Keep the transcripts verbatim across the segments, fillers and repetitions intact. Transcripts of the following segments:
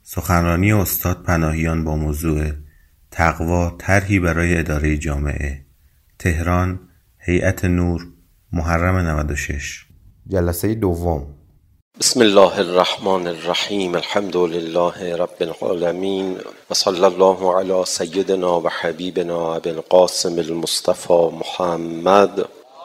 سخنرانی استاد پناهیان با موضوع تقوا طرحی برای اداره جامعه، تهران، هیئت نور، محرم نود و شش. جلسه دوم. بسم الله الرحمن الرحیم. الحمد لله رب العالمین و صلی الله علی سیدنا و حبیبنا ابی القاسم المصطفى محمد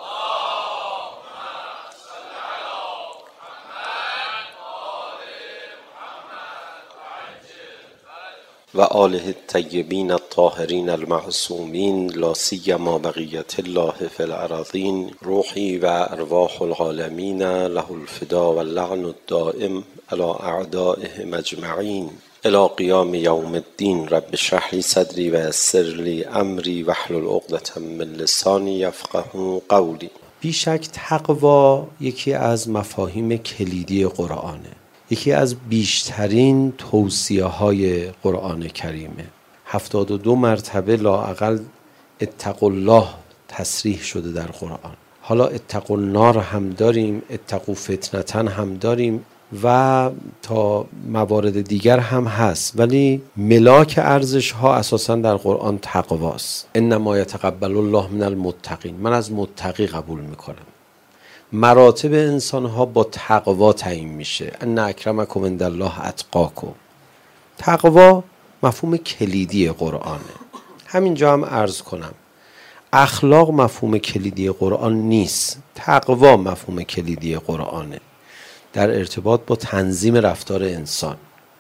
و آله الطیبین الطاهرین المعصومین لا سیما بقیة الله فی الارضین. روحی و ارواح العالمین له الفدا و اللعن الدائم علی اعدائهم اجمعین الی قیام یوم الدین. رب اشرح لی صدری و یسر لی امری واحلل عقدة من لسانی یفقهوا قولی. بیشک تقوا یکی از مفاهیم کلیدی قرآنه، یکی از بیشترین توصیه های قرآن کریمه. هفتاد و دو مرتبه لااقل اتقوا الله تصریح شده در قرآن. حالا اتقوا النار هم داریم، اتقوا فتنة هم داریم و تا موارد دیگر هم هست، ولی ملاک ارزش ها اساسا در قرآن تقواست. انما یتقبل الله من المتقین، من از متقی قبول میکنم. مراتب انسان ها با تقوا تعیین میشه. ان اکرمکم عند الله اتقاکم. تقوا مفهوم کلیدی قرآنه. همینجا هم عرض کنم اخلاق مفهوم کلیدی قرآن نیست، تقوا مفهوم کلیدی قرآنه در ارتباط با تنظیم رفتار انسان.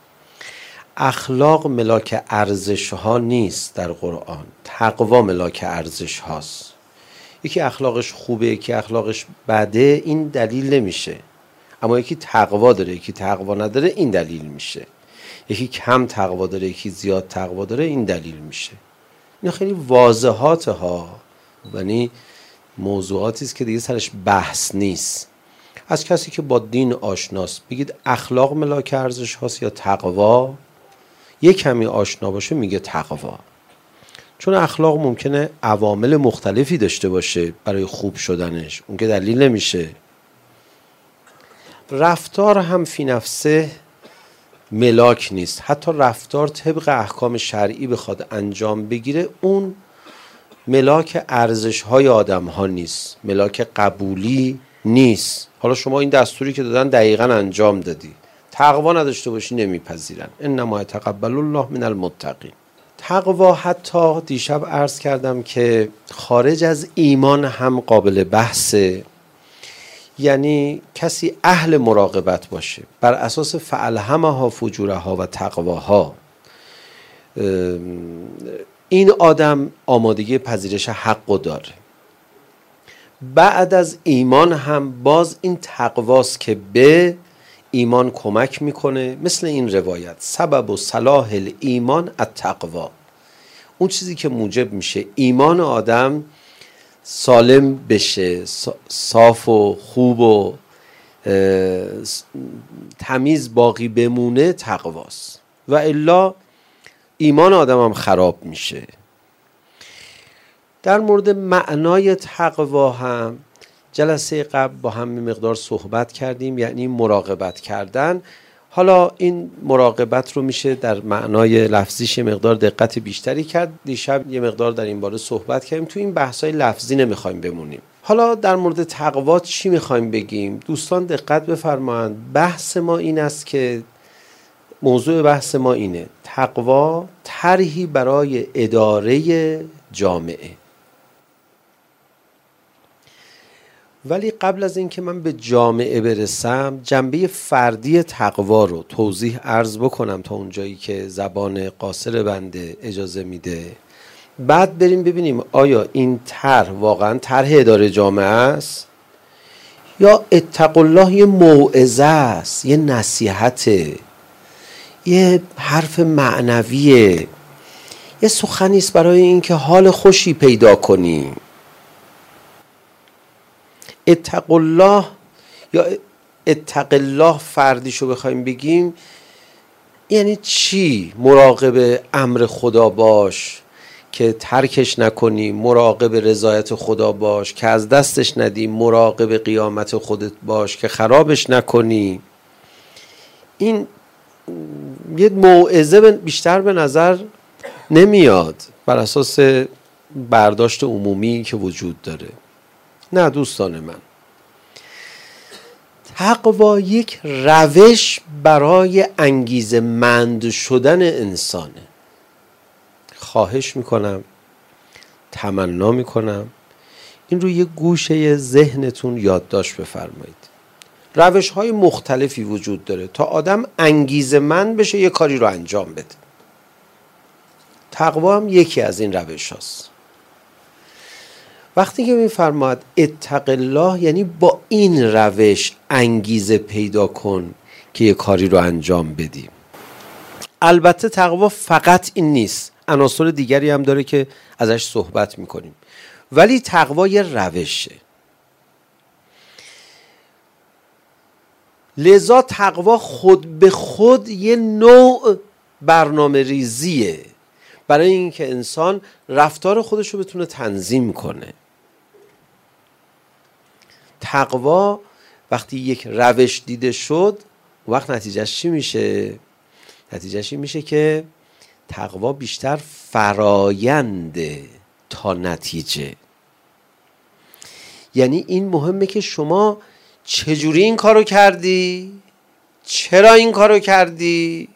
اخلاق ملاک ارزش ها نیست در قرآن، تقوا ملاک ارزش هاست. یکی اخلاقش خوبه، یکی اخلاقش بده، این دلیل نمیشه. اما یکی تقوا داره، یکی تقوا نداره، این دلیل میشه. یکی کم تقوا داره، یکی زیاد تقوا داره، این دلیل میشه. این خیلی واضحات ها، یعنی موضوعاتی است که دیگه سرش بحث نیست. از کسی که با دین آشناست بگید اخلاق ملاک ارزش هاست یا تقوا، یک کمی آشنا باشه میگه تقوا. چون اخلاق ممکنه عوامل مختلفی داشته باشه برای خوب شدنش، اون که دلیل نمیشه. رفتار هم فی نفسه ملاک نیست. حتی رفتار طبق احکام شرعی بخواد انجام بگیره، اون ملاک ارزش های آدم ها نیست، ملاک قبولی نیست. حالا شما این دستوری که دادن دقیقاً انجام دادی، تقوا نداشته باشی نمیپذیرن. انما یتقبل الله من المتقین. تقوا حتی دیشب عرض کردم که خارج از ایمان هم قابل بحثه. یعنی کسی اهل مراقبت باشه بر اساس فالهمها فجورها و تقواها، این آدم آمادگی پذیرش حقو داره. بعد از ایمان هم باز این تقواست که به ایمان کمک میکنه. مثل این روایت سبب و صلاح الایمان التقوا، اون چیزی که موجب میشه ایمان آدم سالم بشه، صاف و خوب و تمیز باقی بمونه، تقواست. و الا ایمان آدم هم خراب میشه. در مورد معنای تقوا هم جلسه قبل با هم مقدار صحبت کردیم، یعنی مراقبت کردن. حالا این مراقبت رو میشه در معنای لفظیش مقدار دقت بیشتری کرد. دیشب یه مقدار در این باره صحبت کردیم، تو این بحثای لفظی نمیخوایم بمونیم. حالا در مورد تقوا چی میخوایم بگیم؟ دوستان دقت بفرمایند. بحث ما این است که موضوع بحث ما اینه: تقوا طرحی برای اداره جامعه. ولی قبل از این که من به جامعه برسم، جنبه فردی تقوا رو توضیح عرض بکنم تا اونجایی که زبان قاصر بنده اجازه میده. بعد بریم ببینیم آیا این طرح واقعا طرح اداره جامعه است یا اتقوا الله یه موعظه است، یه نصیحته، یه حرف معنویه، یه سخنی است برای اینکه حال خوشی پیدا کنیم. اتقوا الله یا اتق الله فردیشو بخوایم بگیم یعنی چی؟ مراقب امر خدا باش که ترکش نکنی، مراقب رضایت خدا باش که از دستش ندی، مراقب قیامت خودت باش که خرابش نکنی. این یه موعظه بیشتر به نظر نمیاد بر اساس برداشت عمومی که وجود داره. نه دوستان من، تقوا یک روش برای انگیزه‌مند شدن انسانه. خواهش میکنم، تمنا میکنم این رو یه گوشه ذهنتون یادداشت بفرمایید. روش های مختلفی وجود داره تا آدم انگیزه‌مند بشه یه کاری رو انجام بده. تقوا هم یکی از این روش هاست. وقتی که میفرماید اتق الله، یعنی با این روش انگیزه پیدا کن که یه کاری رو انجام بدی. البته تقوا فقط این نیست، عناصر دیگری هم داره که ازش صحبت میکنیم، ولی تقوا یه روشه. لذا تقوا خود به خود یه نوع برنامه ریزیه برای اینکه انسان رفتار خودش رو بتونه تنظیم کنه. تقوا وقتی یک روش دیده شد، وقت نتیجهش چی میشه؟ نتیجهش این میشه که تقوا بیشتر فراینده تا نتیجه. یعنی این مهمه که شما چجوری این کارو کردی؟ چرا این کارو کردی؟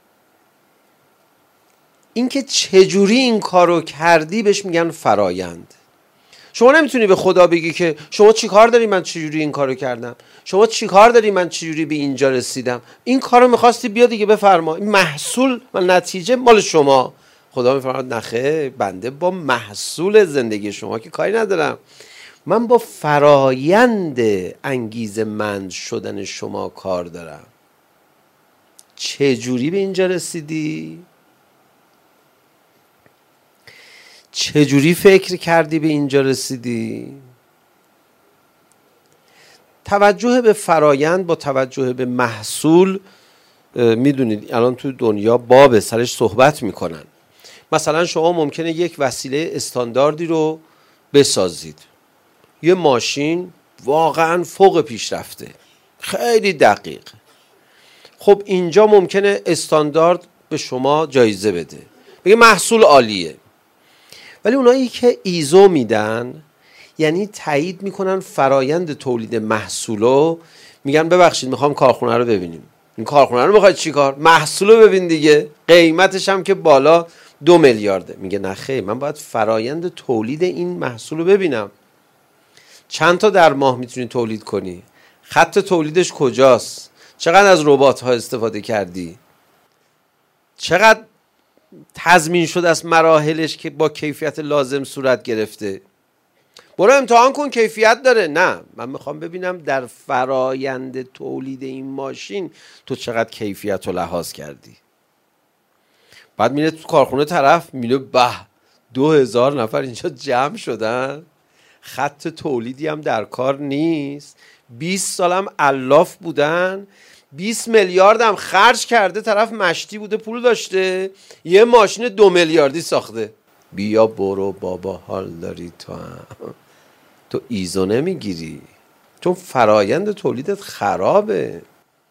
اینکه چجوری این کارو کردی بهش میگن فرایند. شما نمیتونی به خدا بگی که شما چی کار داری من چجوری این کارو کردم، شما چی کار داری من چجوری به اینجا رسیدم، این کارو میخواستی بیا دیگه بفرما، این محصول و نتیجه مال شما. خدا میفرماید نخه، بنده با محصول زندگی شما که کاری ندارم، من با فرایند انگیزه‌مند شدن شما کار دارم. چجوری به اینجا رسیدی؟ چجوری فکر کردی به اینجا رسیدی؟ توجه به فرایند با توجه به محصول، میدونید الان تو دنیا باب سرش صحبت میکنن. مثلا شما ممکنه یک وسیله استانداردی رو بسازید، یه ماشین واقعا فوق پیشرفته، خیلی دقیق. خب اینجا ممکنه استاندارد به شما جایزه بده، بگه محصول عالیه. ولی اونایی که ایزو میدن، یعنی تایید میکنن فرایند تولید محصولو، میگن ببخشید میخوام کارخونه رو ببینیم. این کارخونه رو میخواید چی کار؟ محصولو ببین دیگه، قیمتش هم که بالا دو میلیارده. میگه نه خیر، من باید فرایند تولید این محصول رو ببینم. چند تا در ماه میتونی تولید کنی؟ خط تولیدش کجاست؟ چقدر از ربات ها استفاده کردی؟ چقدر تضمین شده از مراحلش که با کیفیت لازم صورت گرفته؟ برو امتحان کن کیفیت داره. نه، من میخوام ببینم در فرایند تولید این ماشین تو چقدر کیفیت رو لحاظ کردی. بعد میره تو کارخونه طرف، میره به دو هزار نفر اینجا جمع شدن، خط تولیدی هم در کار نیست، بیست سالم الاف بودن، بیست میلیارد هم خرج کرده، طرف مشتی بوده پول داشته، یه ماشین دو میلیاردی ساخته. بیا برو بابا، حال داری تو هم. تو ایزو نمیگیری چون فرایند تولیدت خرابه،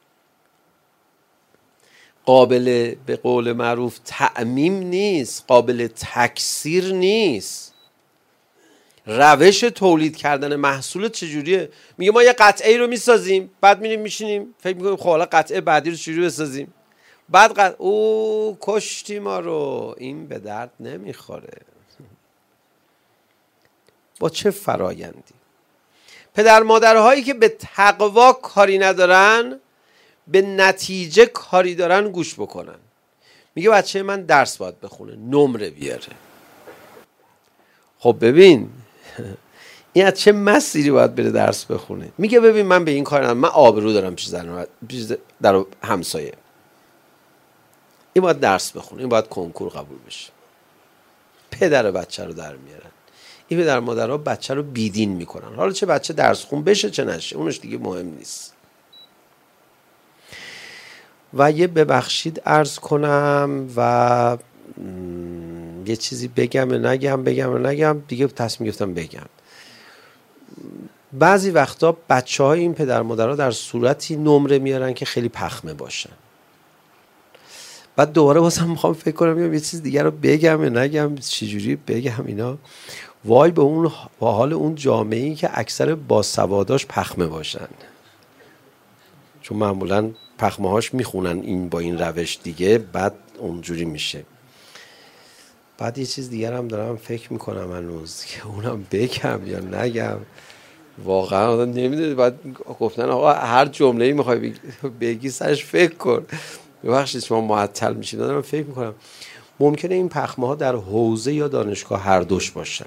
قابل به قول معروف تعمیم نیست، قابل تکثیر نیست. روش تولید کردن محصول چجوریه؟ میگه ما یه قطعه رو میسازیم، بعد میریم میشینیم فکر میکنیم خب حالا قطعه بعدی رو چجوری بسازیم، بعد قطعه او کشتی ما رو، این به درد نمیخوره. با چه فرایندی؟ پدر مادرهایی که به تقوا کاری ندارن، به نتیجه کاری دارن، گوش بکنن. میگه بچه من درس باید بخونه، نمره بیاره. خب ببین این از چه مسیری باید بره درس بخونه؟ میگه ببین من به این کار ندارم، من آبرو دارم پیش در همسایه، این باید درس بخونه، این باید کنکور قبول بشه. پدر بچه رو در میارن. این پدر مادرها بچه رو بیدین میکنن. حالا چه بچه درس خون بشه چه نشه اونش دیگه مهم نیست. و یه ببخشید عرض کنم و یه چیزی بگم و نگم بگم و نگم دیگه تصمیم گرفتم بگم. بعضی وقتا بچه های این پدر مادرها در صورتی نمره میارن که خیلی پخمه باشن. بعد دوباره واسم میخوام فکر کنم یه چیز دیگر رو بگم یا نگم، چجوری بگم اینا. وای به اون با حال اون جامعه‌ای که اکثر باسواداش پخمه باشن، چون معمولا پخمه هاش میخونن این با این روش دیگه، بعد اونجوری میشه. بعد یه چیز دیگر هم دارم فکر میکنم هنوز که اونم بگم یا نگم، واقعا آدم نمیدونه. بعد گفتن آقا هر جمله‌ای میخوای بگی سرش فکر کن. ببخشید شما معطل میشید. دارم فکر میکنم ممکنه این پخمه ها در حوزه یا دانشگاه هر دوش باشن.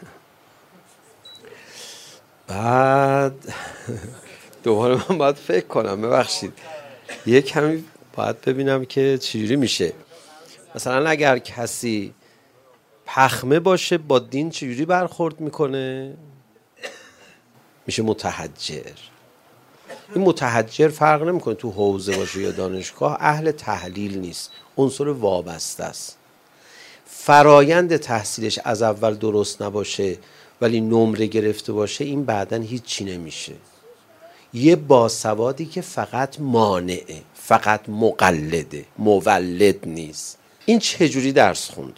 بعد دوباره من باید فکر کنم، ببخشید یه کمی باید ببینم که چجوری میشه. مثلا اگر کسی پخمه باشه با دین چجوری برخورد میکنه؟ میشه متحجر. این متحجر فرق نمیکنه تو حوزه باشه یا دانشگاه، اهل تحلیل نیست، عنصر وابسته است. فرایند تحصیلش از اول درست نباشه ولی نمره گرفته باشه، این بعدن هیچی نمیشه. یه باسوادی که فقط مانعه، فقط مقلده، مولد نیست. این چجوری درس خوند؟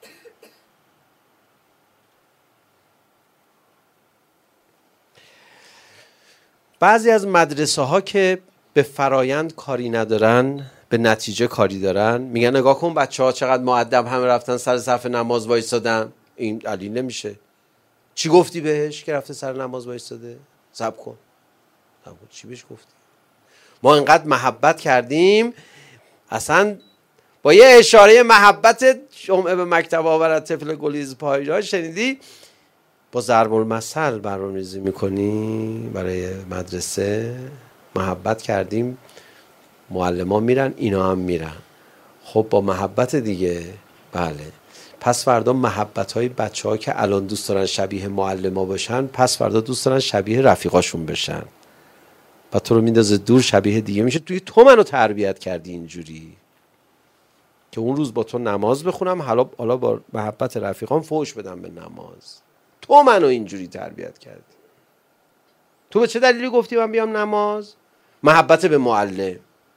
بعضی از مدرسه ها که به فرایند کاری ندارن، به نتیجه کاری دارن، میگن نگاه کن بچه ها چقدر مؤدب همه رفتن سر صف نماز وایسادن. این دلیل نمیشه. چی گفتی بهش که رفته سر نماز وایساده؟ صبر کن. صبر کن. چی بهش گفتی؟ ما اینقدر محبت کردیم، اصلا با یه اشاره محبت جمعه به مکتب آورد طفل گلیز پایجا، شنیدی؟ با ضرب المثل برنامه‌ریزی میکنی برای مدرسه. محبت کردیم، معلم ها میرن، اینا هم میرن. خب با محبت دیگه. بله. پس فردا محبت های بچه ها که الان دوست دارن شبیه معلم ها باشن، پس فردا دوست دارن شبیه رفیقاشون بشن. و تو رو میندازه دور، شبیه دیگه میشه. توی تو منو تربیت کردی اینجوری که اون روز با تو نماز بخونم، حالا حالا با محبت رفیقام فوش بدم به نماز. تو منو اینجوری تربیت کردی. تو به چه دلیلی گفتی من بیام نماز؟ محبت به معلم.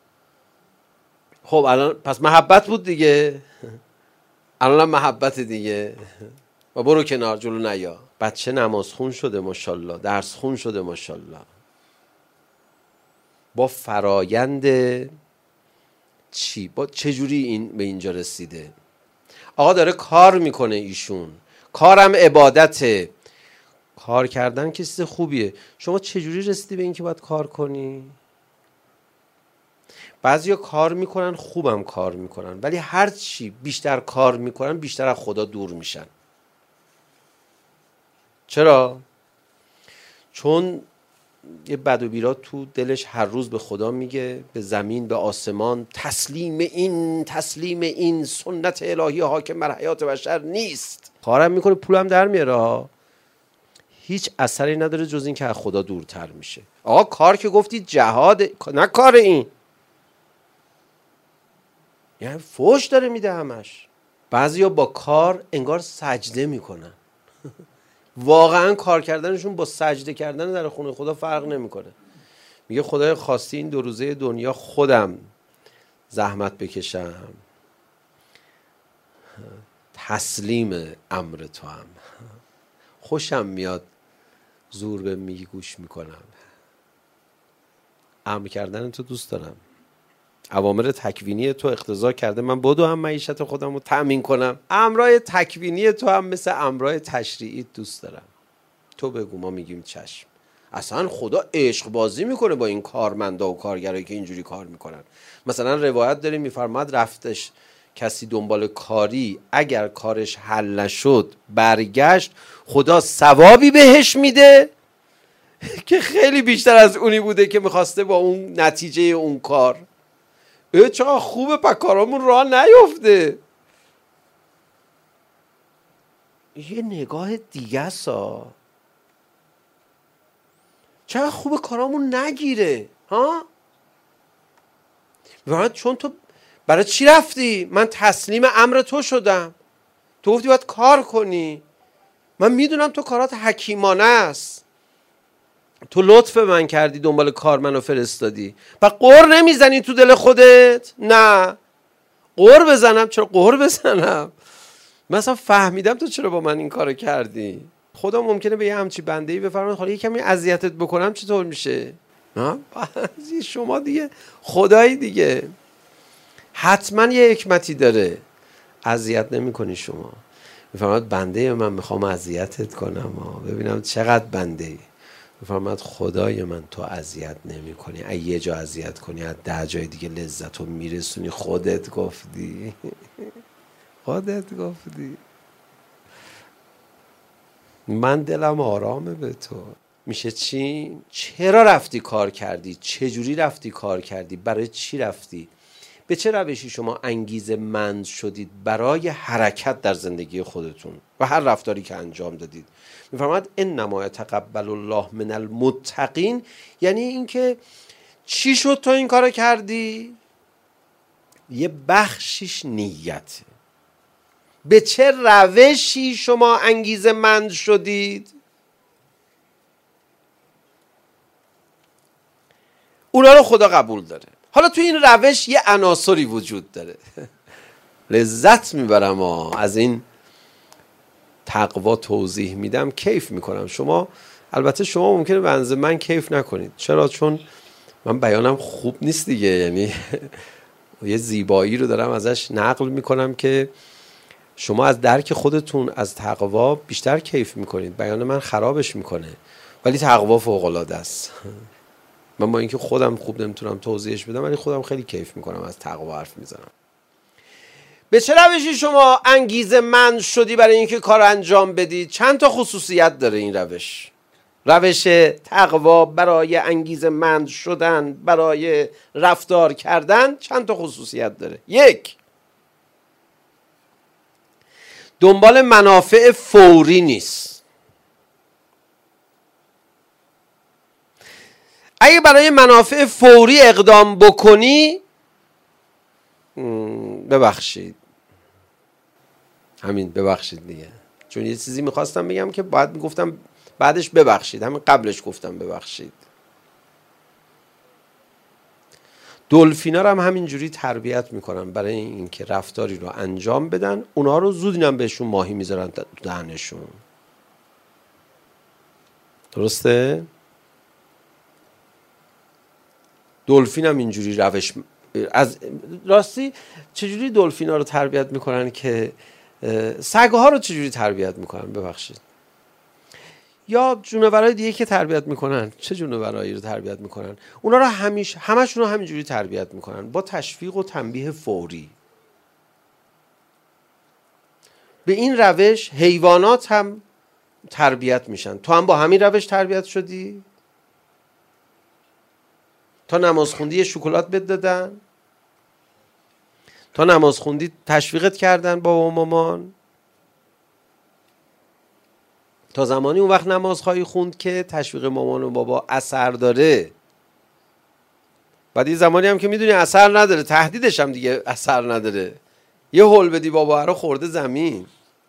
خب الان پس محبت بود دیگه. الان محبت دیگه. و برو کنار، جلو نیا. بچه نماز خون شده ماشاءالله، درس خون شده ماشاءالله. با فرایند چی؟ با چجوری این به اینجا رسیده؟ آقا داره کار میکنه ایشون، کارم عبادته. کار کردن که چیز خوبیه. شما چجوری رسیدی به این که باید کار کنی؟ بعضیا کار میکنن، خوبم کار میکنن، ولی هر چی بیشتر کار میکنن بیشتر از خدا دور میشن. چرا؟ چون یه بد و بیرا تو دلش هر روز به خدا میگه، به زمین، به آسمان، تسلیم این تسلیم این سنت الهی حاکم بر حیات بشر نیست. کارم میکنه، پولم در میاره، هیچ اثری نداره جز این که از خدا دورتر میشه. آقا کار که گفتی جهاد، نه کار این، یعنی فوش داره میده همش. بعضیا با کار انگار سجده میکنن. واقعا کار کردنشون با سجده کردن در خونه خدا فرق نمیکنه. میگه خدای خواستی این دو روزه دنیا خودم زحمت بکشم، تسلیم امر تو هم، خوشم میاد زور به میگی گوش میکنم، امر کردن تو دوست دارم، اوامر تکوینی تو اقتضا کرده من بدو هم معیشت خودم رو تأمین کنم، امرای تکوینی تو هم مثل امرای تشریعی دوست دارم. تو بگو، ما میگیم چشم. اصلا خدا عشق بازی میکنه با این کارمندا و کارگرایی که اینجوری کار میکنن. مثلا روایت داریم میفرماد رفتش کسی دنبال کاری، اگر کارش حل نشد برگشت، خدا ثوابی بهش میده که خیلی بیشتر از اونی بوده که میخواسته با اون نتیجه اون کار. اه چقدر خوبه، پا کارامون راه نیفته. یه نگاه دیگه سا، چقدر خوبه کارامون نگیره ها. واقعا چون تو برای چی رفتی؟ من تسلیم امر تو شدم، تو گفتی باید کار کنی، من میدونم تو کارات حکیمانه است، تو لطف من کردی دنبال کار منو فرستادی، و قر نمیزنی تو دل خودت؟ نه، قهر بزنم؟ چرا قهر بزنم؟ مثلا فهمیدم تو چرا با من این کارو کردی. خدا ممکنه به یه همچی بنده‌ای بفرماید حالا یه کمی اذیتت بکنم چطور میشه؟ نه شما دیگه خدایی دیگه، حتما یه حکمتی داره. اذیت نمی‌کنی شما، میفرماید بنده من میخوام اذیتت کنم، ببینم چقدر بنده‌ای. میفرماید خدای من تو اذیت نمی‌کنی، اگه یه جا اذیت کنی از ده جای دیگه لذتو میرسونی. خودت گفتی خودت گفتی. من دلم آرامه به تو. میشه چی؟ چرا رفتی کار کردی؟ چجوری رفتی کار کردی؟ برای چی رفتی؟ به چه روشی شما انگیزه مند شدید برای حرکت در زندگی خودتون و هر رفتاری که انجام دادید؟ میفرماید انما یتقبل الله من المتقین، یعنی اینکه چی شد تو این کارو کردی؟ یه بخشیش نیته. به چه روشی شما انگیزه مند شدید؟ اونا رو خدا قبول داره. حالا تو این روش یه عناصری وجود داره. لذت میبرم از این تقوا توضیح میدم، کیف میکنم. شما البته شما ممکنه بنظر من کیف نکنید. چرا؟ چون من بیانم خوب نیست دیگه، یعنی یه زیبایی رو دارم ازش نقل میکنم که شما از درک خودتون از تقوا بیشتر کیف میکنید. بیان من خرابش میکنه، ولی تقوا فوق العاده است. من با اینکه خودم خوب نمیتونم توضیحش بدم، ولی خودم خیلی کیف میکنم از تقوا حرف میزنم. به چه روشی شما انگیزه مند شدی برای اینکه کار انجام بدی؟ چند تا خصوصیت داره این روش. روش تقوا برای انگیزه مند شدن، برای رفتار کردن چند تا خصوصیت داره. یک، دنبال منافع فوری نیست. اگه برای منافع فوری اقدام بکنی، ببخشید همین ببخشید دیگه، چون یه چیزی میخواستم بگم که باید میگفتم بعدش ببخشید، همین قبلش گفتم ببخشید. دلفینا رو هم همینجوری تربیت میکنن برای اینکه رفتاری رو انجام بدن، اونها رو زود اینم بهشون ماهی میذارن دهنشون. درسته؟ دلفین هم اینجوری روش از راستی چجوری دلفینا رو تربیت میکنن که سگ‌ها رو چجوری تربیت میکنن؟ ببخشید. یا جونورای دیگه که تربیت میکنن، چه جونورایی رو تربیت میکنن؟ اونا رو همیشه همشون رو همینجوری تربیت میکنن، با تشویق و تنبیه فوری. به این روش حیوانات هم تربیت میشن. تو هم با همین روش تربیت شدی؟ تا نماز خوندی یه شکلات بهت دادن؟ تا نماز خوندی تشویقت کردن بابا و مامان؟ تا زمانی اون وقت نماز خواهی خوند که تشویق مامان و بابا اثر داره. بعد یه زمانی هم که میدونی اثر نداره، تهدیدش هم دیگه اثر نداره، یه هول بدی بابا رو خورده زمین.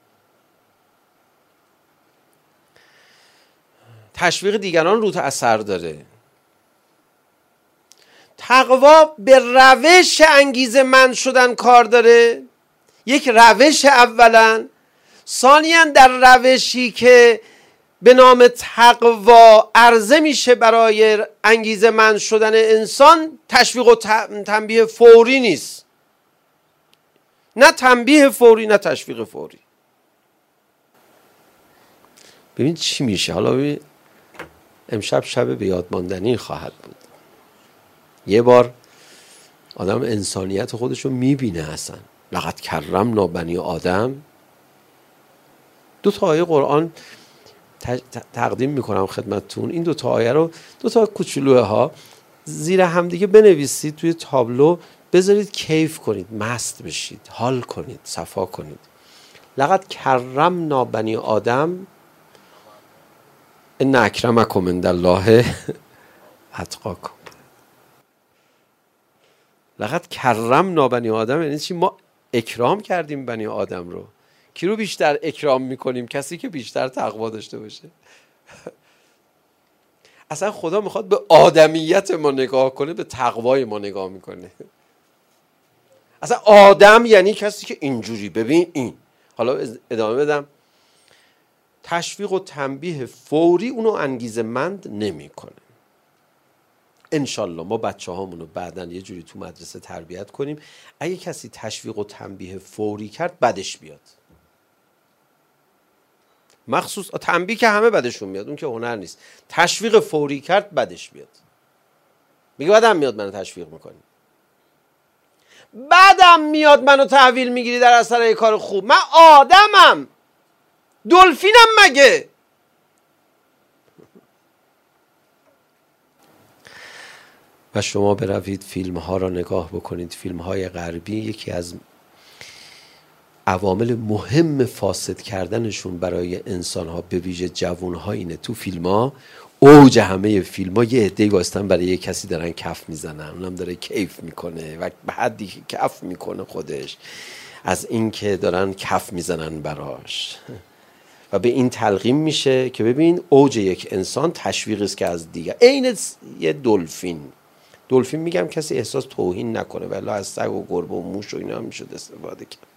تشویق دیگران روت اثر داره. تقوا به روش انگیزه مند شدن کار داره. یک روش اولا. ثانیاً در روشی که به نام تقوا عرضه میشه برای انگیزه مند شدن انسان، تشویق و تنبیه فوری نیست. نه تنبیه فوری نه تشویق فوری. ببین چی میشه. حالا ببین امشب شب به یاد ماندنی خواهد بود. یه بار آدم انسانیت خودشو میبینه اصلا. لقد کرمنا بنی آدم. دو تا آیه قرآن تقدیم میکنم خدمتتون. این دو تا آیه رو، دو تا کوچولوه ها، زیر هم دیگه بنویسید توی تابلو، بذارید کیف کنید، مست بشید، حال کنید، صفا کنید. لقد کرمنا بنی آدم ان اکرمکم عند الله اتقاکم. لقد کرمنا بنی آدم یعنی چی؟ ما اکرام کردیم بنی آدم رو. کی رو بیشتر اکرام میکنیم؟ کسی که بیشتر تقوا داشته باشه. اصلا خدا میخواد به آدمیت ما نگاه کنه، به تقوای ما نگاه میکنه. اصلا آدم یعنی کسی که اینجوری. ببین این، حالا ادامه بدم. تشویق و تنبیه فوری اونو انگیزه مند نمی کنه. انشالله ما بچه هامونو بعدن یه جوری تو مدرسه تربیت کنیم اگه کسی تشویق و تنبیه فوری کرد بدش بیاد. مخصوص تنبیه که همه بدشون میاد، اون که هنر نیست. تشویق فوری کرد بدش بیاد. میگه بعدم میاد منو تشویق میکنی، بعدم میاد منو تحویل میگیری در اثر یه کار خوب. من آدمم، دلفینم مگه؟ و شما بروید فیلم ها را نگاه بکنید. فیلم های غربی یکی از عوامل مهم فاسد کردنشون برای انسان ها به ویژه جوان ها اینه. تو فیلم ها اوج همه فیلم ها یه عده‌ای واسطن برای یه کسی دارن کف میزنن، اونم داره کیف میکنه و به حدی که کف میکنه خودش از این که دارن کف میزنن براش و به این تلقیم میشه که ببین اوج یک انسان تشویقی است که از دیگر. عین یه دلفین. دلفین میگم کسی احساس توهین نکنه، ولی از سگ و گربه و موش و اینا هم میشد استفاده کرد.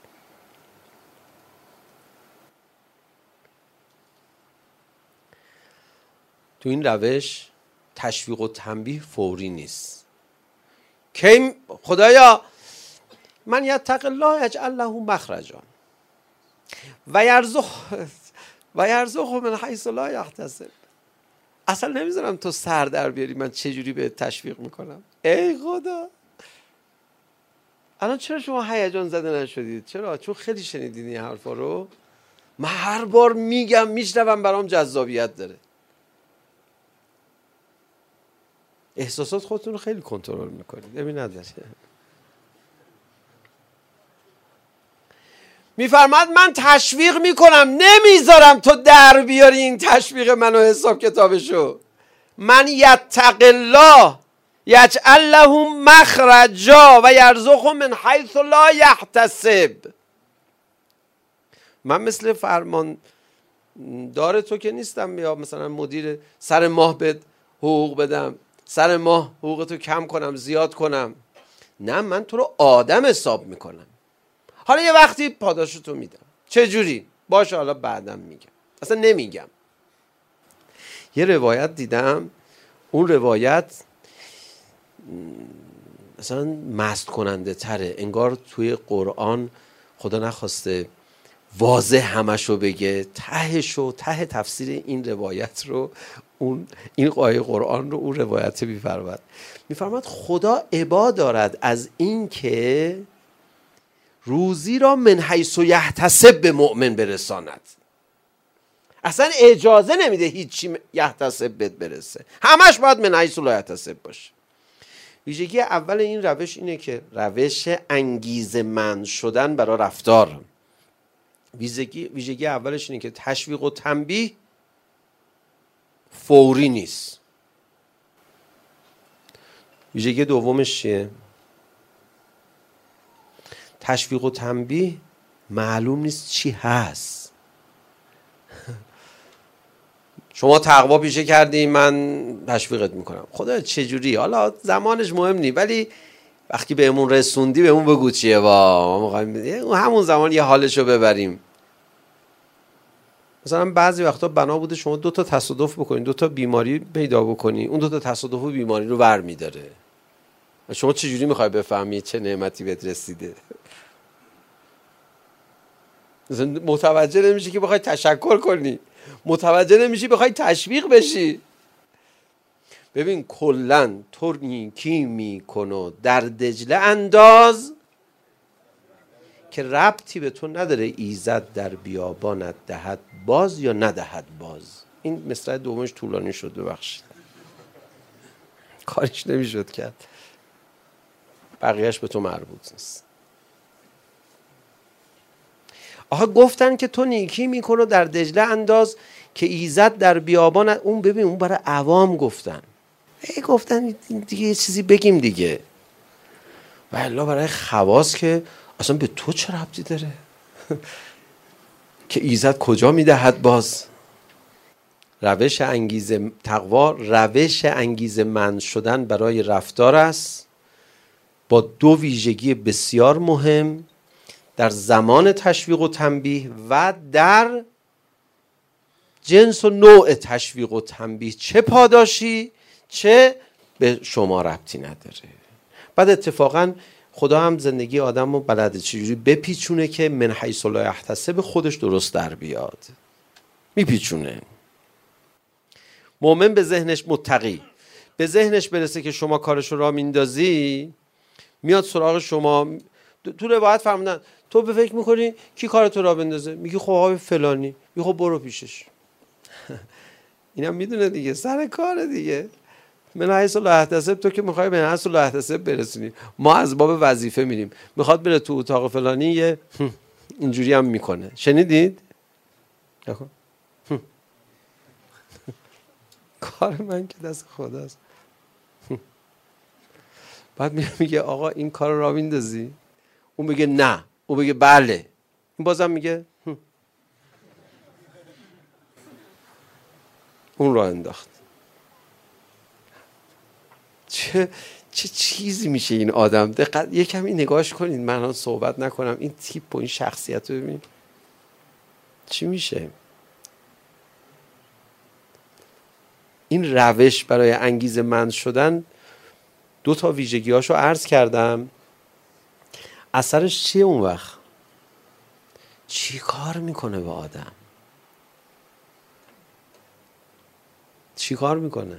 تو این روش تشویق و تنبیه فوری نیست. که خدایا من یتق الله یجعل له مخرجا و یرزق و یرزق من حیث لا یحتسب. اصلا نمیذارم تو سر در بیاری من چه جوری بهت تشویق میکنم. ای خدا، الان چرا شما هیجان زده نشدید؟ چرا؟ چون خیلی شنیدین این حرفا رو. من هر بار میگم میشنوم برام جذابیت داره. احساسات خودتون رو خیلی کنترل میکنید. ببین نداره. میفرماد من تشویق میکنم، نمیذارم تو در بیاری این تشویق منو حساب کتابشو. من یتق الله یجعل له مخرجا و یرزقه من حیث لا یحتسب. من مثل فرمان داره تو که نیستم، یا مثلا مدیر سر ماه بهت حقوق بدم، سر ماه حقوق تو کم کنم زیاد کنم. نه، من تو رو آدم حساب میکنم. حالا یه وقتی پاداشتو میدم. چه جوری؟ باشه حالا بعدم میگم. اصلا نمیگم. یه روایت دیدم، اون روایت مثلا مست کننده تره. انگار توی قرآن خدا نخواسته واضح همشو بگه، تهشو ته تفسیر این روایت رو اون این آیه قرآن رو اون روایت میفرماد. میفرماد خدا ابا دارد از این که روزی را من حیث یحتسب به مؤمن برساند. اصلا اجازه نمیده هیچی یحتسب بهت برسه، همش باید من حیث لا یحتسب باشه. ویژگی اول این روش اینه که روش انگیزه‌مند شدن برای رفتار. ویژگی ویژگی اولش اینه که تشویق و تنبیه فوری نیست. ویژگی دومش چیه؟ تشویق و تنبیه معلوم نیست چی هست. شما تقوا پیشه کردی، من تشویقت میکنم. خدا چجوری؟ حالا زمانش مهم نی، ولی وقتی بهمون رسوندی بهمون بگو چیه. وا ما میخوایم همون زمان یه حالشو ببریم. مثلا بعضی وقتا بنا بوده شما دو تا تصادف بکنین، دو تا بیماری پیدا بکنی، اون دو تا تصادف و بیماری رو ور میداره. شما چجوری میخوای بفهمی چه نعمتی بهت رسیده؟ مثلا متوجه نمیشی که بخوای تشکر کنی، متوجه نمیشی بخوای تشویق بشی. ببین کلن تو نیکی میکنو در دجله انداز که ربطی به تو نداره ایزد در بیابانت دهد باز یا ندهد باز. این مصرع دومش طولانی شد، ببخشید کارش نمیشد کرد، بقیهش به تو مربوط نیست. آها گفتن که تو نیکی میکنو در دجله انداز که ایزد در بیابان. اون ببین اون برای عوام گفتن. ای گفتن دیگه یه چیزی بگیم دیگه. والله برای خواص که اصلا به تو چه ربطی داره که ایزد کجا میدهد باز. روش انگیزه تقوا روش انگیزه مند شدن برای رفتار است با دو ویژگی بسیار مهم در زمان تشویق و تنبیه و در جنس و نوع تشویق و تنبیه، چه پاداشی چه به شما ربطی نداره. بعد اتفاقا خدا هم زندگی آدم رو بلده چجوری بپیچونه که من حیث لا یحتسب خودش درست در بیاد، میپیچونه. مؤمن به ذهنش، متقی به ذهنش برسه که شما کارش رو را میندازی، میاد سراغ شما. تو روایت فرمودن تو به فکر میکنی کی کار تو را بندازه؟ میگی خب آقای فلانی. میگی خب برو پیشش. اینم میدونه دیگه، سر کار دیگه. من حیث لا یحتسب، تو که میخوای به حیث لا یحتسب برسونی، ما از باب وظیفه میریم. میخواد بره تو اتاق فلانی، یه اینجوری هم میکنه. شنیدید؟ کار من که دست خداست. بعد میگه میگه آقا این کار را میندازی؟ اون بگه نه، اون بگه بله، این بازم میگه اون را انداخت. چه چه چیزی میشه این آدم؟ دقیق یه کمی نگاهش کنید، من الان صحبت نکنم، این تیپ و این شخصیت رو ببین چی میشه. این روش برای انگیزه مند شدن، دو تا ویژگی‌هاشو عرض کردم. اثرش چیه اون وقت؟ چی کار میکنه به آدم؟ چی کار میکنه؟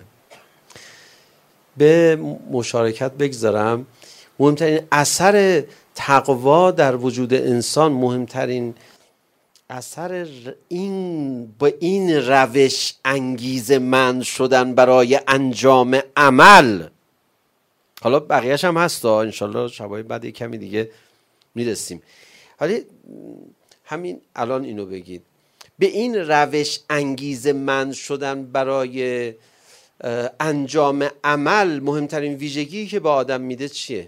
به مشارکت بگذارم. مهمترین اثر تقوا در وجود انسان، مهمترین اثر این با این روش انگیزه مند شدن برای انجام عمل. حالا بقیهش هم هست، انشالله شبای بعد یک کمی دیگه میرسیم. حالا همین الان اینو بگید، به این روش انگیزه مند شدن برای انجام عمل، مهمترین ویژگی که به آدم میده چیه؟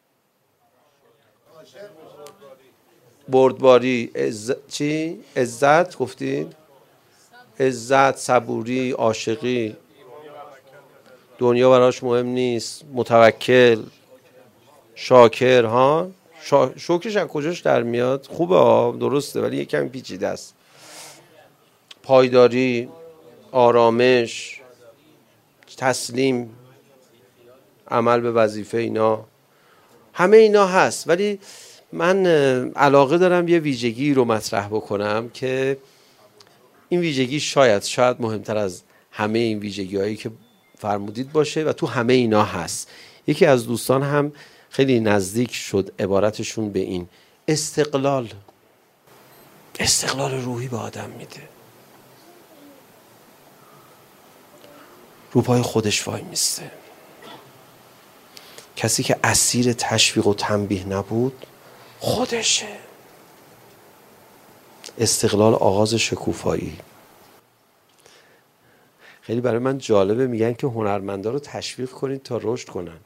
بردباری، عزت، چی؟ عزت گفتید؟ عزت، صبوری، عاشقی، دنیا براش مهم نیست، متوکل، شاکر. ها شا... شکرش از کجاش در میاد؟ خوبه ها، درسته، ولی یکم پیچیده است. پایداری، آرامش، تسلیم، عمل به وظیفه، اینا همه اینا هست. ولی من علاقه دارم یه ویژگی رو مطرح بکنم که این ویژگی شاید شاید مهمتر از همه این ویژگی هایی که فرمودید باشه و تو همه اینا هست. یکی از دوستان هم خیلی نزدیک شد عبارتشون به این: استقلال. استقلال روحی به آدم میده، رو پای خودش وای میسته. کسی که اسیر تشویق و تنبیه نبود خودشه. استقلال آغاز شکوفایی. خیلی برای من جالبه، میگن که هنرمندا رو تشویق کنید تا رشد کنن.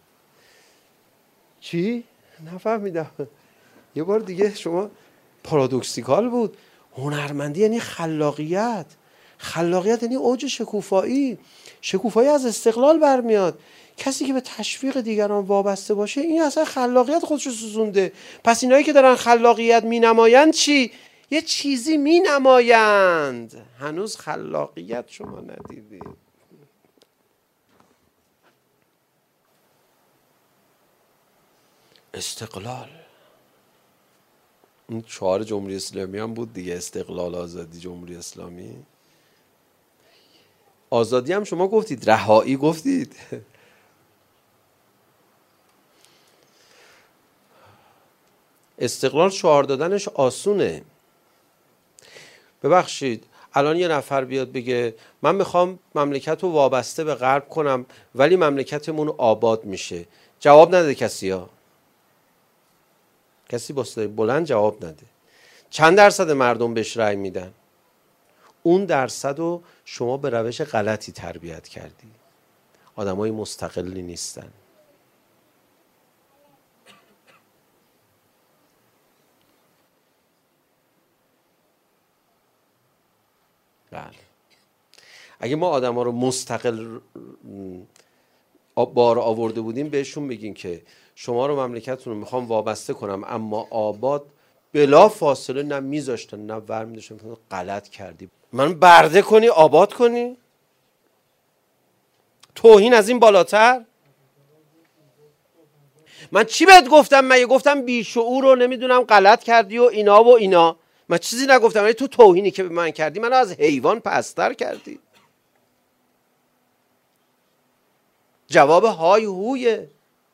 چی؟ نفهمیدم. یه بار دیگه شما. پارادوکسیکال بود. هنرمندی یعنی خلاقیت. خلاقیت یعنی اوج شکوفایی. شکوفایی از استقلال برمیاد. کسی که به تشویق دیگران وابسته باشه، این اصلا خلاقیت خودشو سوزونده. پس اینایی که دارن خلاقیت می نمایند چی؟ یه چیزی می نمایند. هنوز خلاقیت شما ندیدید. استقلال. این شعار جمهوری اسلامی هم بود دیگه، استقلال، آزادی، جمهوری اسلامی. آزادی هم شما گفتید، رهایی گفتید. استقلال شعار دادنش آسونه. ببخشید الان یه نفر بیاد بگه من میخوام مملکت رو وابسته به غرب کنم ولی مملکتمون آباد میشه، جواب نده کسی ها. کسی با صدای بلند جواب نده. چند درصد مردم بهش رأی میدن؟ اون درصد رو شما به روش غلطی تربیت کردی. آدمای مستقلی نیستن. بله. اگه ما آدما رو مستقل بار آورده بودیم بهشون بگین که شما رو مملکتتون رو میخوام وابسته کنم، اما آباد بلا فاصله نه میذاشتن نه ور میداشتن. غلط کردی، من برده کنی آباد کنی؟ توهین از این بالاتر؟ من چی بهت گفتم؟ من گفتم بیشعور رو نمیدونم غلط کردی و اینا و اینا. من چیزی نگفتم، ولی تو توهینی که به من کردی منو از حیوان پستر کردی. جواب های هویه.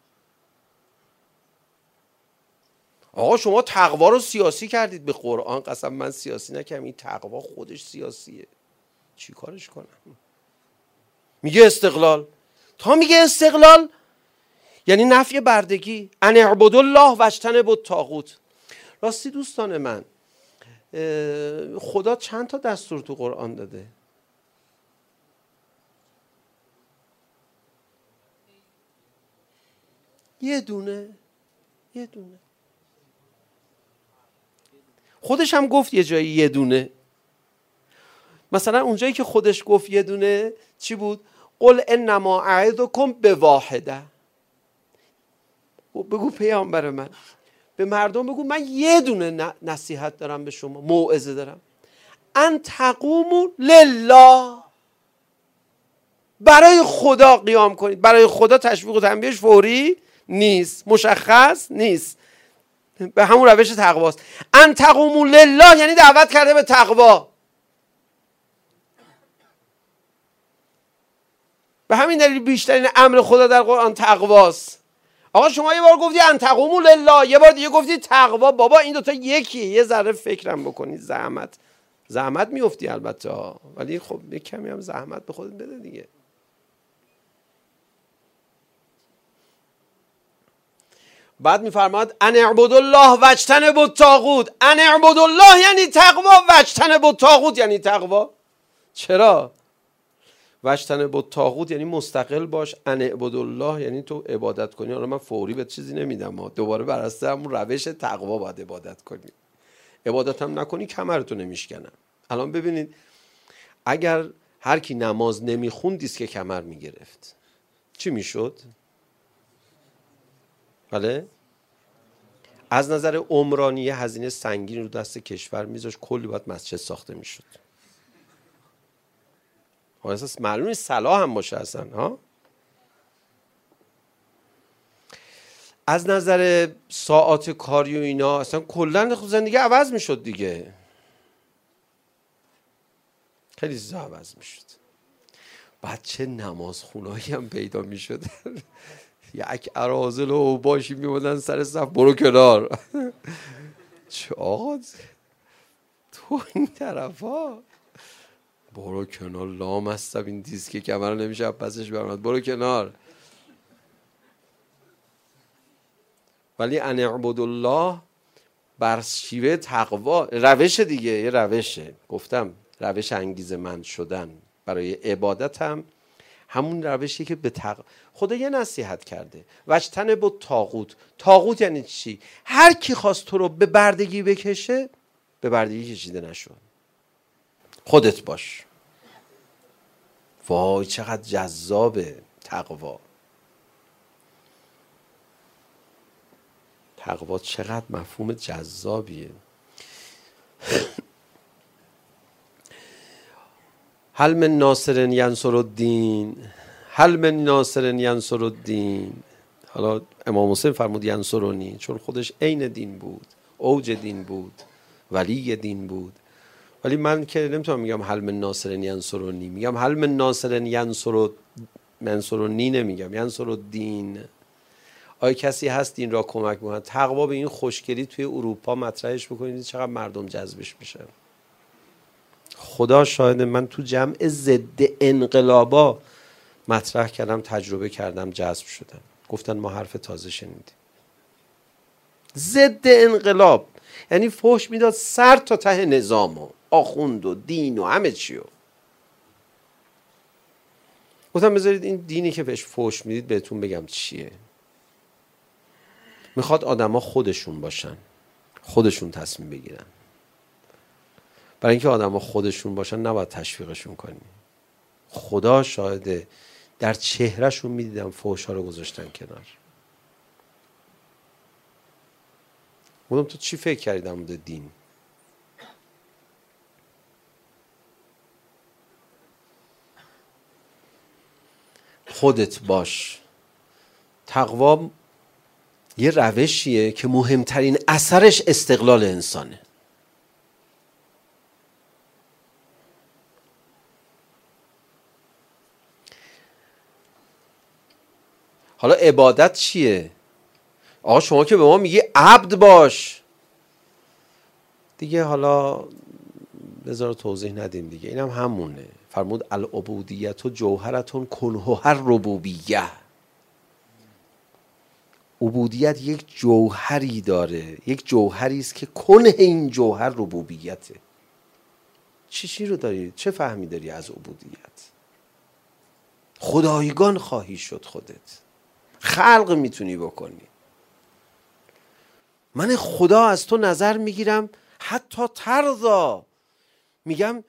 آقا شما تقوا رو سیاسی کردید. به قرآن قسم من سیاسی نکردم، این تقوا خودش سیاسیه. چی کارش کنم؟ میگه استقلال. تا میگه استقلال یعنی نفی بردگی. ان اعبدوا الله واجتنبوا الطاغوت. راستی دوستان من، خدا چند تا دستور تو قرآن داده؟ یه دونه. یه دونه. خودش هم گفت یه جایی یه دونه. مثلا اونجایی که خودش گفت یه دونه چی بود؟ قل انما اعظکم بواحده. بگو پیامبر من، به مردم بگو من یه دونه نصیحت دارم به شما، موعظه دارم. ان تقوموا لله، برای خدا قیام کنید. برای خدا تشویق و تنبیهش فوری نیست، مشخص نیست، به همون روش تقواست. ان تقوموا لله یعنی دعوت کرده به تقوا. به همین دلیل بیشترین امر خدا در قرآن تقواست. آقا شما یه بار گفتی ان تقوموا لله، یه بار دیگه گفتی تقوا. بابا این دوتا یکیه. یه ذره فکرم بکنید. زحمت زحمت میفتی البته، ولی خب یه کمی هم زحمت به خودت بده دیگه. بعد میفرماد ان اعبدوا الله واجتنبوا الطاغوت. ان اعبدوا الله یعنی تقوا، واجتنبوا الطاغوت یعنی تقوا. چرا؟ واجتنبوا الطاغوت یعنی مستقل باش، ان اعبدوا الله یعنی تو عبادت کنی. حالا من فوری به چیزی نمیدم، ما دوباره بر اساس همون روش تقوا باید عبادت کنی. عبادت هم نکنی کمرتو نمیشکنن. الان ببینید اگر هر کی نماز نمیخوند دیست که کمر میگرفت چی میشد؟ بله؟ از نظر عمرانی هزینه سنگین رو دست کشور میذاشت، کلی باید مسجد ساخته میشد. ها اساس معلومه صلاح هم باشه اصلا. ها از نظر ساعات کاری و اینا اصلا کلا زندگی عوض میشد دیگه. خیلی چیزا عوض میشد. بعد چه نماز خونایی هم پیدا میشد. یک اراذل و باشی میموندن سر صف، برو کنار. چه آقا تو این طرف ها برو کنار، لام هستم این دیسک کمر نمیشه پسش برمد، برو کنار. ولی ان اعبدوا الله بر شیوه تقوا، روش دیگه، یه روشه. گفتم روش انگیزه‌مند شدن برای عبادت هم همون روشی که به تق... خدا یه نصیحت کرده. واجتنبوا الطاغوت. طاغوت یعنی چی؟ هر کی خواست تو رو به بردگی بکشه به بردگی کشیده نشو، خودت باش. وای چقدر جذابه تقوا. تقوا چقدر مفهوم جذابیه. هل من ناصر ینصر الدین، هل من ناصر ینصر الدین. حالا امام حسین فرمود ینصرونی، چون خودش عین دین بود، اوج دین بود، ولی دین بود. ولی من که نمیتونم میگم هل من ناصر ینصرونی، میگم هل من ناصر ینصر منصرونی، نمیگم ینصر الدین. آیا کسی هست دین را کمک میکنه؟ تقوا به این خوشگلی توی اروپا مطرحش بکنید چقدر مردم جذبش میشه. خدا شاهد، من تو جمع ضد انقلابا مطرح کردم، تجربه کردم، جذب شدم. گفتن ما حرف تازه شنیدیم. ضد انقلاب یعنی فحش میداد سر تا ته نظام و آخوند و دین و همه چیو. گفتم بذارید این دینی که بهش فحش میدید بهتون بگم چیه. میخواد آدما خودشون باشن، خودشون تصمیم بگیرن. برای اینکه آدما خودشون باشن نباید تشویقشون کنی. خدا شاهده در چهرهشون میدیدم فحش‌ها رو گذاشتن کنار. بودم تو چی فکر کردی در مورد دین؟ خودت باش. تقوا یه روشیه که مهمترین اثرش استقلال انسانه. حالا عبادت چیه؟ آقا شما که به ما میگی عبد باش دیگه، حالا بذار توضیح ندیم دیگه، اینم هم همونه. فرمود العبودیت و جوهرتون کنه هر ربوبیه. عبودیت یک جوهری داره، یک جوهری است که کنه این جوهر ربوبیته. چی چی رو داری؟ چه فهمی داری از عبودیت؟ خدایگان خواهی شد، خودت خلق میتونی بکنی. من خدا از تو نظر میگیرم حتی ترضا، میگم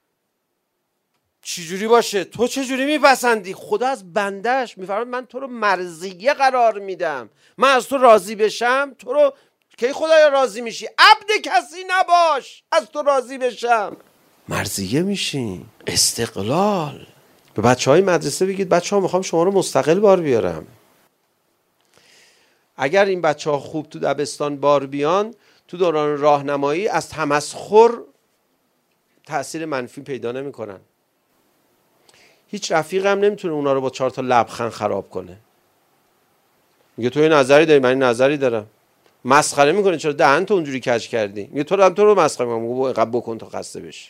چجوری باشه، تو چجوری میپسندی؟ خدا از بندش میفرماید من تو رو مرضیه قرار میدم، من از تو راضی بشم تو رو کی خدایا راضی میشی؟ عبد کسی نباش از تو راضی بشم، مرضیه میشی. استقلال. به بچه های مدرسه بگید بچه ها میخوام شما رو مستقل بار بیارم. اگر این بچه ها خوب تو دبستان بار بیان، تو دوران راهنمایی از تمسخر تأثیر منفی پیدا نمی کنن. هیچ رفیق هم نمیتونه اونا رو با چهار تا لبخند خراب کنه. میگه تو یه نظری داری، من این نظری دارم. مسخره میکنه چرا دهن تو اونجوری کج کردی؟ میگه تو رو هم تو رو مسخره میکنم، میگه عقب بکن تا خسته بشی.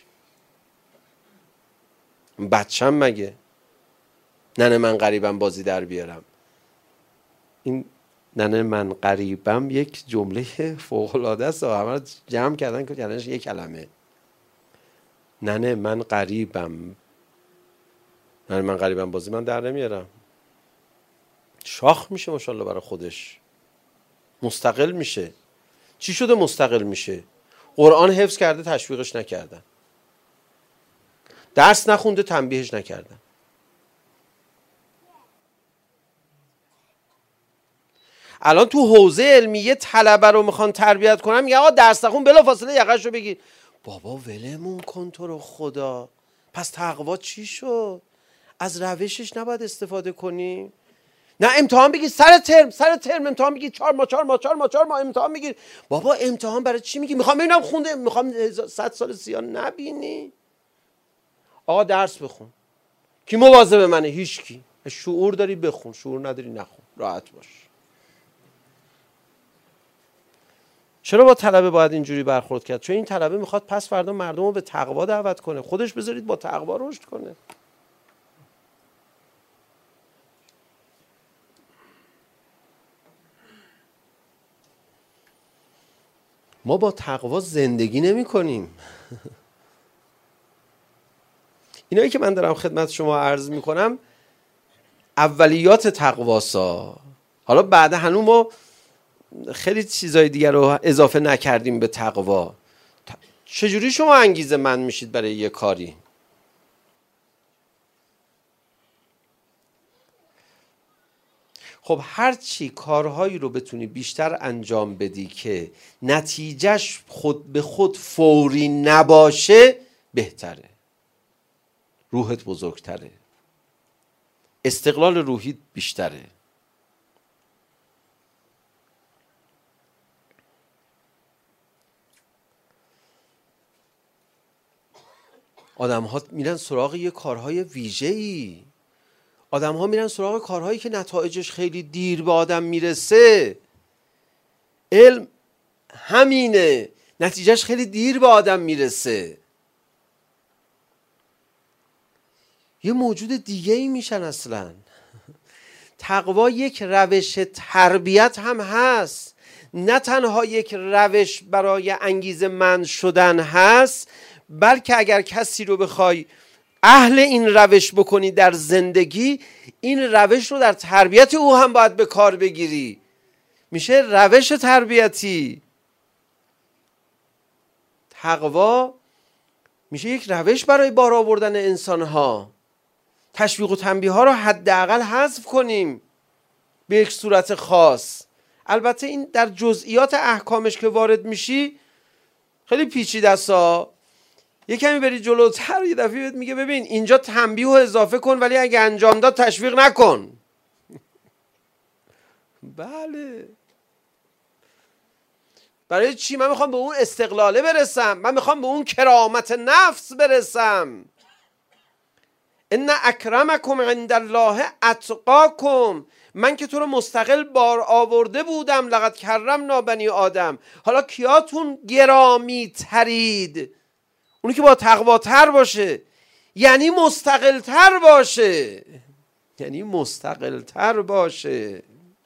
بچه‌م مگه ننه من غریبم بازی در بیارم؟ این ننه من غریبم یک جمله فوق العاده است، همه رو جمع کردن که کردنش یک کلمه. ننه من غریبم، ننه من غریبم بازی من در نمیارم. شاخ میشه ماشاءالله برای خودش، مستقل میشه. چی شده مستقل میشه؟ قرآن حفظ کرده تشویقش نکردن، درس نخونده تنبیهش نکردن. الان تو حوزه علمیه طلبه رو میخوان تربیت کنن، میگه آقا درس نخون بلافاصله یقه‌شو بگیر. بابا ولمون کن تو رو خدا. پس تقوا چی شد؟ از روشش نباید استفاده کنی؟ نه امتحان بگیر سر ترم، سر ترم امتحان بگیر، چهار ما چهار ما چهار ما چهار ما امتحان بگیر. بابا امتحان برای چی میگی؟ میخوام ببینم خونده، میخوام صد سال سیان نبینی. آقا درس بخون. کی مواظب منه؟ هیچکی. شعور داری بخون، شعور نداری نخون، راحت باش. چرا با طلبه باید اینجوری برخورد کرد؟ چون این طلبه میخواد پس فردا مردم رو به تقوا دعوت کنه، خودش بذارید با تقوا رشد کنه. ما با تقوا زندگی نمی کنیم. اینایی که من دارم خدمت شما عرض می کنم اولیات تقواسا. حالا بعد هنوز ما خیلی چیزای دیگر رو اضافه نکردیم به تقوا. چجوری شما انگیزه مند میشید برای یه کاری؟ خب هرچی کارهایی رو بتونی بیشتر انجام بدی که نتیجهش خود به خود فوری نباشه بهتره. روحت بزرگتره، استقلال روحی بیشتره. آدم ها میرن سراغ یه کارهای ویژه‌ای. آدم ها میرن سراغ کارهایی که نتایجش خیلی دیر به آدم میرسه. علم همینه، نتیجهش خیلی دیر به آدم میرسه. یه موجود دیگه ای میشن اصلا. تقوا یک روش تربیت هم هست، نه تنها یک روش برای انگیزه مند شدن هست، بلکه اگر کسی رو بخوای اهل این روش بکنی در زندگی، این روش رو در تربیت او هم باید به کار بگیری. میشه روش تربیتی. تقوا میشه یک روش برای بار آوردن انسانها. تشویق و تنبیه ها رو حداقل حذف کنیم به یک صورت خاص. البته این در جزئیات احکامش که وارد میشی خیلی پیچیده است ها. یه کمی بری جلوتر یه دفعه بهت میگه ببین اینجا تنبیه رو اضافه کن ولی اگه انجام داد تشویق نکن. بله، برای چی؟ من میخوام به اون استقلاله برسم، من میخوام به اون کرامت نفس برسم. ان اکرمکم عند الله اتقاکم، من که تو رو مستقل بار آورده بودم، لقد کرمنا بنی آدم. حالا کیاتون گرامی ترید؟ اونی که با تقواتر باشه، یعنی مستقلتر باشه، یعنی مستقلتر باشه.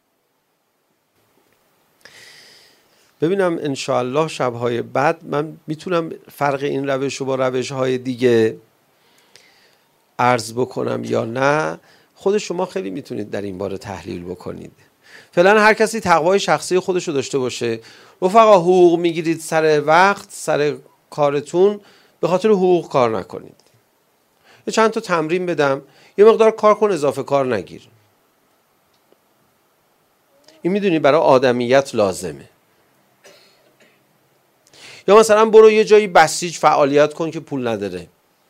ببینم انشاءالله شبهای بعد من میتونم فرق این روش رو با روشهای دیگه عرض بکنم یا نه. خود شما خیلی میتونید در این باره تحلیل بکنید. فعلا هر کسی تقوای شخصی خودش رو داشته باشه. رفقا حقوق میگیرید سر وقت، سر کارتون، به خاطر حقوق کار نکنید. یه چند تا تمرین بدم، یه مقدار کار کن، اضافه کار نگیر. این میدونی برای آدمیت لازمه. یا مثلا برو یه جایی بسیج فعالیت کن که پول نداره،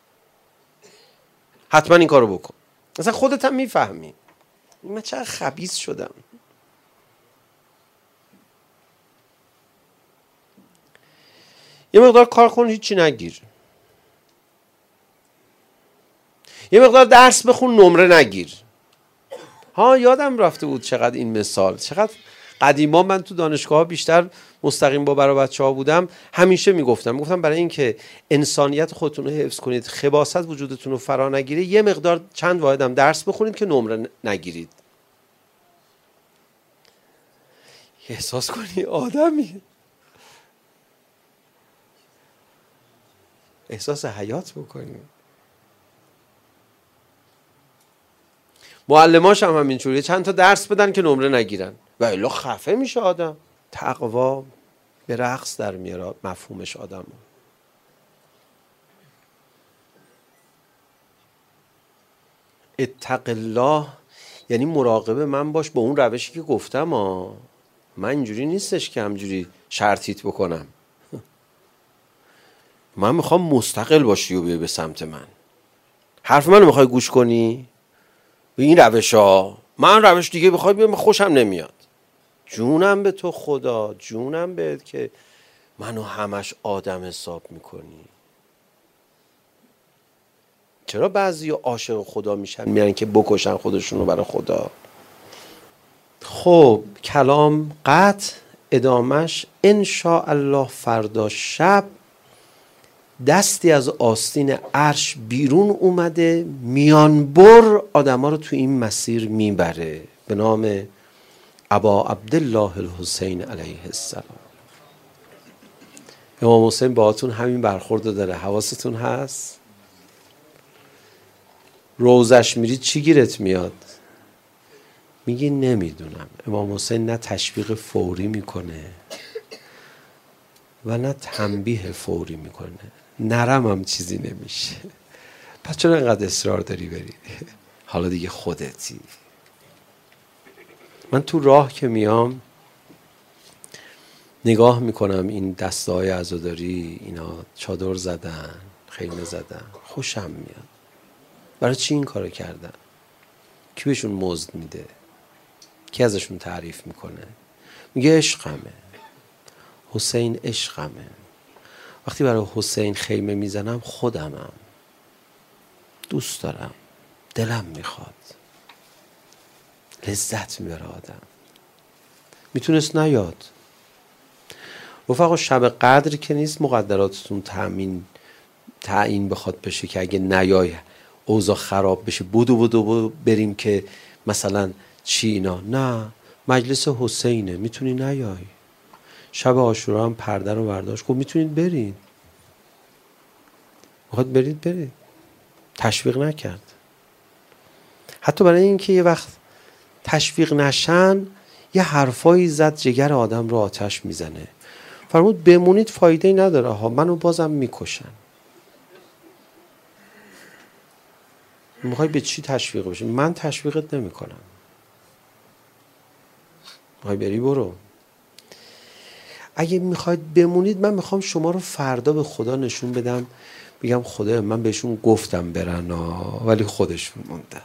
حتما این کارو بکن. مثلا خودت هم میفهمی من چقدر خبیث شدم. یه مقدار کار کن، هیچی نگیر. یه مقدار درس بخون، نمره نگیر. ها یادم رفته بود چقدر این مثال، چقدر قدیما من تو دانشگاه بیشتر مستقیم با برای بچه ها بودم، همیشه میگفتم میگفتم برای اینکه انسانیت خودتون رو حفظ کنید، خباثت وجودتون رو فرا نگیره، یه مقدار چند واحدم درس بخونید که نمره نگیرید. احساس کنی آدمی، احساس حیات بکنی. معلماش هم همینجوریه، چند تا درس بدن که نمره نگیرن و الا خفه میشه آدم. تقوا به رقص در میاره مفهومش آدم. اتق الله یعنی مراقب من باش با اون روشی که گفتم. ها من اینجوری نیستش که همجوری شرطیت بکنم. من میخوام مستقل باشی و بیای به سمت من. حرف منو میخوای گوش کنی؟ به این روش ها من روش دیگه بخوای بیام خوشم نمیاد. جونم به تو خدا، جونم بهت که منو همش آدم حساب میکنی. چرا بعضی عاشق خدا میشن میرن که بکشن خودشونو برای خدا؟ خب کلام قطع، ادامش انشاءالله فردا شب دستی از آستین عرش بیرون اومده، میانبر آدم ها رو تو این مسیر میبره به نام ابا عبدالله الحسین علیه السلام. امام حسین باهاتون همین برخورد داره، حواستون هست؟ روزش میرید چی گیرت میاد؟ میگی نمیدونم. امام حسین نه تشویق فوری میکنه و نه تنبیه فوری میکنه. نرم هم چیزی نمیشه. پس چرا اینقدر اصرار داری بری؟ حالا دیگه خودتی. من تو راه که میام نگاه میکنم این دسته های عزاداری، اینا چادر زدن، خیمه زدن، خوشم میاد. برای چی این کارو کردن؟ کی بهشون مزد میده؟ کی ازشون تعریف میکنه؟ میگه عشقمه، حسین عشقمه. وقتی برای حسین خیمه میزنم خودمم دوست دارم، دلم میخواد، لذت میبره آدم. میتونست نیاد. رفقا شب قدر که نیست مقدراتتون تأمین تعیین بخواد بشه که اگه نیای اوضاع خراب بشه بودو بودو بودو بریم که مثلا چی اینا. نه، مجلس حسینه، میتونی نیای. شب عاشورا هم پرده رو برداشت، خب میتونید برید، میخواد برید برید. تشویق نکرد. حتی برای اینکه یه وقت تشویق نشن یه حرفایی زد جگر آدم رو آتش میزنه. فرمود بمونید فایده نداره ها، منو بازم میکشن. میخوای به چی تشویق بشی؟ من تشویقت نمی کنم. میخوای بری برو. اگه میخواید بمونید، من میخوام شما رو فردا به خدا نشون بدم، بگم خدا من بهشون گفتم برن ولی خودشون موندن.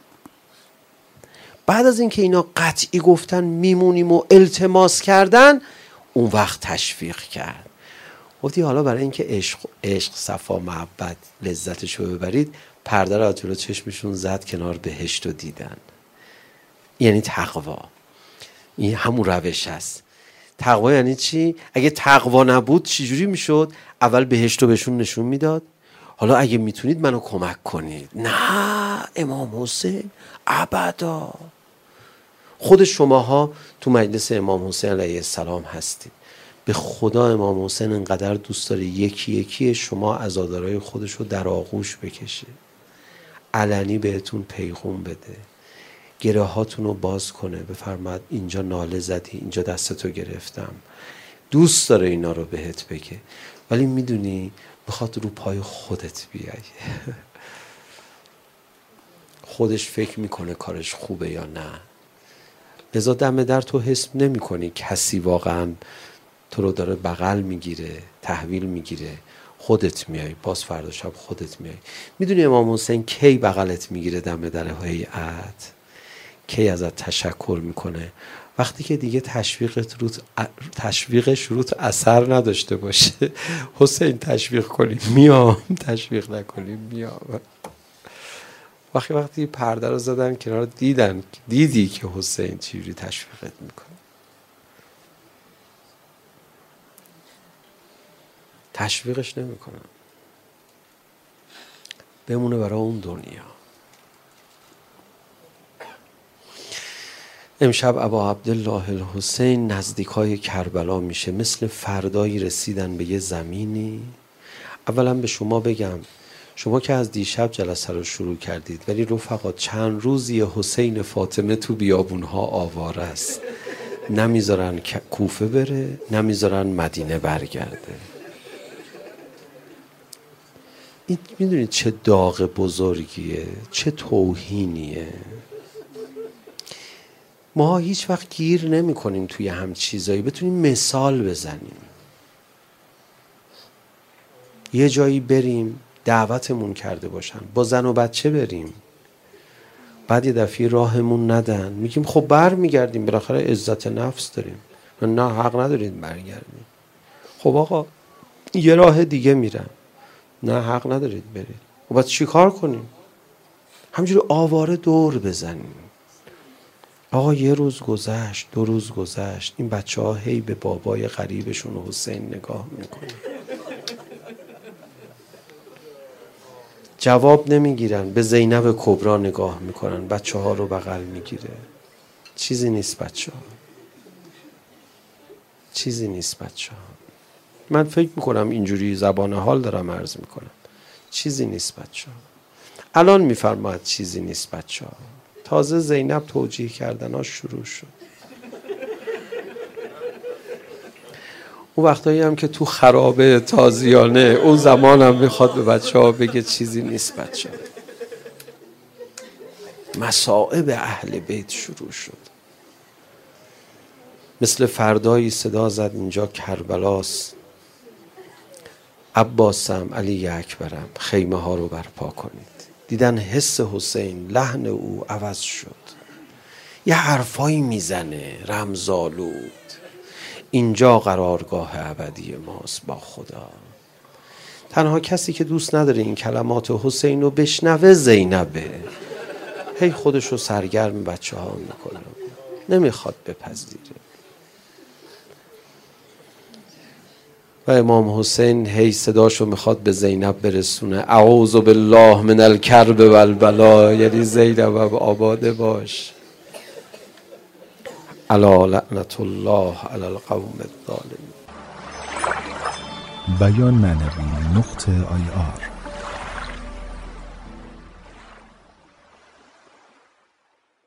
بعد از اینکه اینا قطعی گفتن میمونیم و التماس کردن، اون وقت تشویق کرد. گفتی حالا برای اینکه عشق عشق صفا محبت لذتش رو ببرید، پرده رو جلو چشمشون زد کنار بهشت رو دیدن. یعنی تقوا. این همون روش هست. تقوا یعنی چی؟ اگه تقوا نبود چجوری میشد؟ اول بهشت رو بهشون نشون میداد، حالا اگه میتونید منو کمک کنید. نه امام حسین ابدا. خود شماها تو مجلس امام حسین علیه السلام هستید. به خدا امام حسین انقدر دوست داره یکی یکی شما عزادارای خودش رو در آغوش بکشه، علنی بهتون پیغام بده، گره هاتون رو باز کنه، بفرماد اینجا ناله زدی، اینجا دستتو گرفتم. دوست داره اینا رو بهت بگه، ولی میدونی بخواد رو پای خودت بیای. خودش فکر میکنه کارش خوبه یا نه. لذا دم در تو حس نمی کنی کسی واقعا تو رو داره بغل میگیره، تحویل میگیره. خودت میای، باز فردا شب خودت میای. میدونی امام حسین کی بغلت میگیره دم در هیئت؟ کی ازت تشکر میکنه؟ وقتی که دیگه تشویقت روت تشویقش روت اثر نداشته باشه. حسین تشویق کنی میام، تشویق نکنی میام. وقتی وقتی پرده رو زدن کنار، دیدن دیدی که حسین چجوری تشویقت میکنه. تشویقش نمیکنم، بمونه برای اون دنیا. امشب ابا عبدالله الحسین نزدیکای کربلا میشه. مثل فردایی رسیدن به یه زمینی. اولا به شما بگم، شما که از دیشب جلسه رو شروع کردید، ولی رفقا چند روزی حسین فاطمه تو بیابونها آواره است. نمیذارن کوفه بره، نمیذارن مدینه برگرده. این میدونید چه داغ بزرگیه، چه توهینیه. ما هیچ وقت گیر نمی کنیم توی هم چیزایی، بتونیم مثال بزنیم. یه جایی بریم دعوتمون کرده باشن، با زن و بچه بریم، بعد یه دفعه راهمون ندن، میگیم خب بر میگردیم، بالاخره عزت نفس داریم. نه حق ندارید برگردیم. خب آقا یه راه دیگه میرم. نه حق ندارید برید. خب باید چی کار کنیم؟ همجوری آواره دور بزنیم. آقا یه روز گذشت، دو روز گذشت، این بچه ها هی به بابای غریبشون حسین نگاه میکنن، جواب نمیگیرن. به زینب کبرا نگاه میکنن، بچه ها رو بغل میگیره. چیزی نیست بچه ها، چیزی نیست بچه ها. من فکر میکنم اینجوری زبان حال دارم عرض میکنم. چیزی نیست بچه ها. الان میفرماید چیزی نیست بچه ها. تازه زینب توجیه کردناش شروع شد. اون وقتایی هم که تو خرابه تازیانه، اون زمان هم میخواد به بچه ها بگه چیزی نیست بچه ها. مصائب اهل بیت شروع شد. مثل فردایی صدا زد اینجا کربلاست، عباسم، علی اکبرم، خیمه ها رو برپا کنید. دیدن حس حسین، لحن او عوض شد. یه حرفایی میزنه رمزآلود. اینجا قرارگاه ابدی ماست با خدا. تنها کسی که دوست نداره این کلمات حسین رو بشنوه زینبه. هی خودش رو سرگرم بچه ها میکنه، نمیخواد بپذیره. و امام حسین هی صداشو میخواد به زینب برسونه، اعوذ بالله من الکرب والبلا، یعنی زینب آباده باش. الا لعنت الله علی القوم الظالمین. بیان معنوی نقطه آی آر